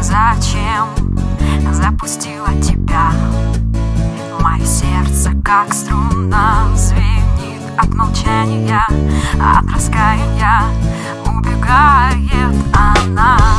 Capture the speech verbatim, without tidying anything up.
зачем запустила тебя. Мое сердце, как струна, звенит от молчания, от раскаяния убегает она.